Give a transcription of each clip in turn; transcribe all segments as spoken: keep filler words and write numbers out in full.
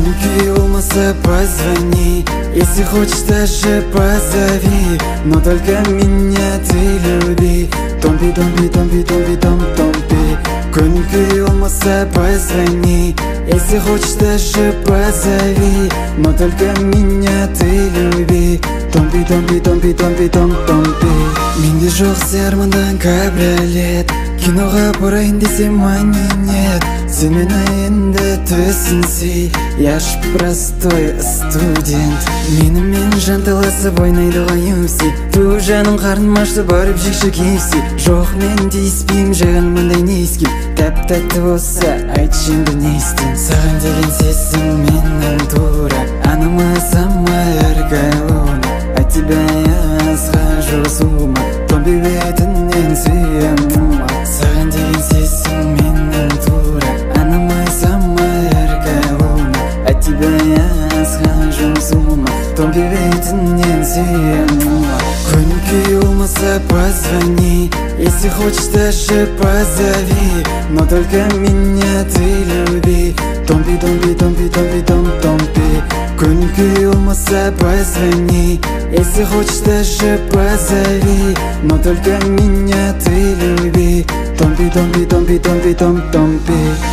Көңіл болмаса позвони, если хочешь даже позови, но только меня ты люби. Томпи, томпи, томпи, томпи, том, томпи. Көңіл болмаса позвони, если хочешь даже позови, но только меня ты люби. Томпи, томпи, томпи, томпи, том, томпи. Менде жоқ сармандан кабриолет, киноға барайын десем мани нет. Сен мені енді түсінсей, я ж простой студент. Менімен жанталасып ойнайды ғой ю си, ту жаным қарным ашты барып жекші кейси. Жоқ мен дейспейм жағын мұндай не ескем, тәп-тәтті болса айтшы енді не істейм. Саған деген сезім менің тура, анама самая яркая луна, от тебя я схожу с ума, томпи бетінен сүйем ума. Саған деген сезім менің тура, анама самая яркая луна, от тебя я схожу с ума, томпи бетінен сүйем ума. Көңіл болмаса позвони, если хочешь даже позови, но только меня ты люби. Томпи, томпи, томпи, томпи, том, томпи. Көңіл болмаса позвони, если хочешь даже позови, но только меня ты люби. Томпи, томпи, томпи, томпи, том, томпи.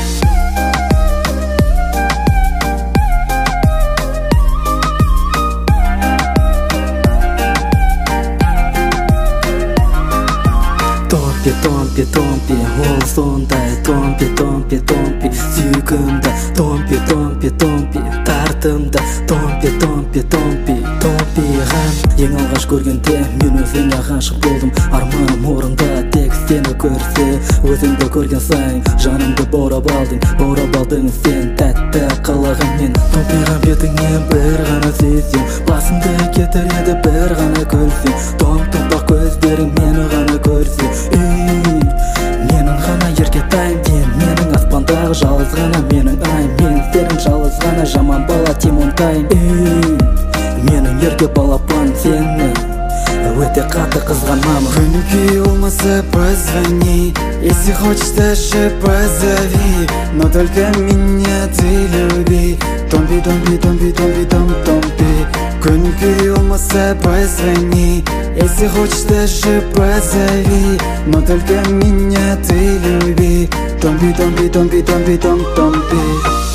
Томпи, томпи, томпи, ол сондай. Томпи, томпи, томпи, сүйкімді. Томпи, томпи, томпи, тартымды. Томпи, томпи, томпи, томпиған. Ең алғаш көргенде мен өзіңе ғашық болдым. Арманым орында тек сені көрсе, өзіңді көрген сайын жанымды баурап алдың. Баурап алдың сен тәтті қылығыңмен. Томпиған бетіңнен бір ғана сезем, басымды кетіреді бір ғана көрсең. Том-томпақ көздерің мені ғана көрсе, менің ғана еркетайым ден, менің аспандағы жалғыз ғана менің ай. Мен сенің жалғыз ғана жаман бала тимонтайым. Менің ерке балапан сені өте қатты қызғанамын. Көңіл болмаса позвони, если хочешь даже позови, но только меня ты люби. Томпи, томпи, томпи, томпи, том, томпи. Көңіл болмаса позвони, если хочешь даже позови, но только меня ты люби. Томпи, томпи, томпи, томпи, том, томпи.